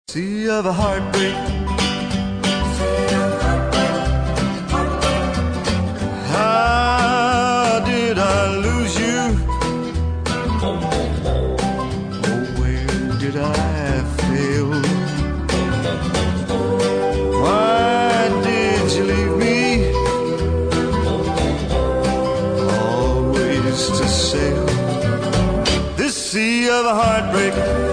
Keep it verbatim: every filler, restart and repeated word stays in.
Sea of heartbreak. How did I lose you? Oh, where did I fail? Why did you leave me? Always to sail this sea of heartbreak.